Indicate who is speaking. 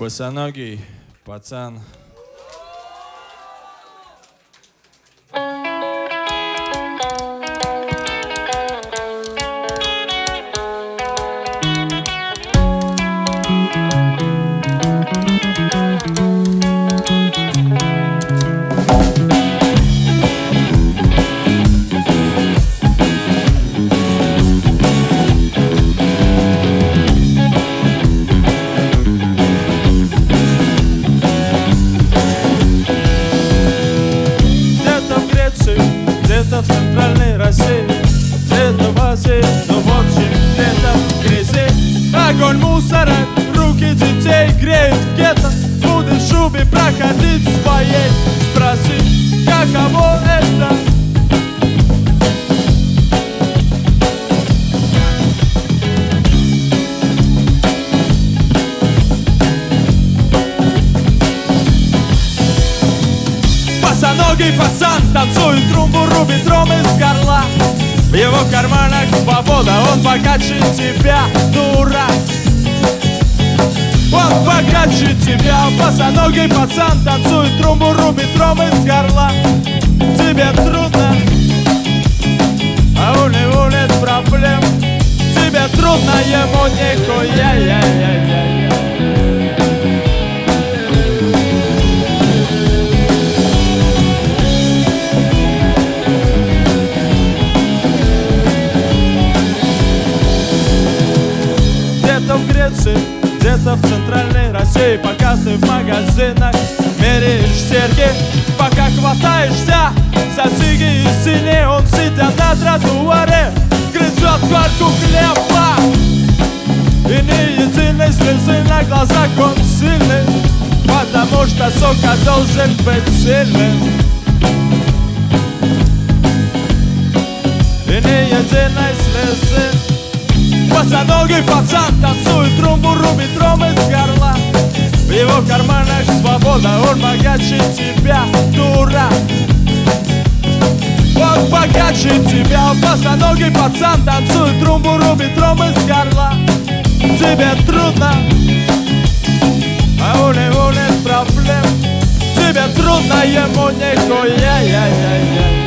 Speaker 1: Босоногий пацан.
Speaker 2: Где-то в центральной России, где-то в Азии, но в общем где-то в грязи. Огонь мусора, руки детей греет в гетто. Будешь в шубе проходить своей, спроси, каково это? Босоногий пацан танцует трумбу, рубит ром из горла. В его карманах свобода, он богаче тебя, дурак. Он богаче тебя. Босоногий пацан танцует трумбу, рубит ром из горла. Тебе трудно, а у него нет проблем. Тебе трудно, ему нихуя. Где-то в Греции, где-то в центральной России. Пока ты в магазинах меряешь серьги, пока хватаешься за сиги и синий, он, сидя на тротуаре, грызет корку хлеба. И ни единой слезы на глазах, он сильный, потому что сука должен быть сильным. И ни единой слезы. Босоногий пацан танцует трумбу, рубит ром из горла. В его карманах свобода, он богаче тебя, дурак. Он богаче тебя. Босоногий пацан танцует трумбу, рубит ром из горла. Тебе трудно, а у него нет проблем. Тебе трудно, ему нихуя.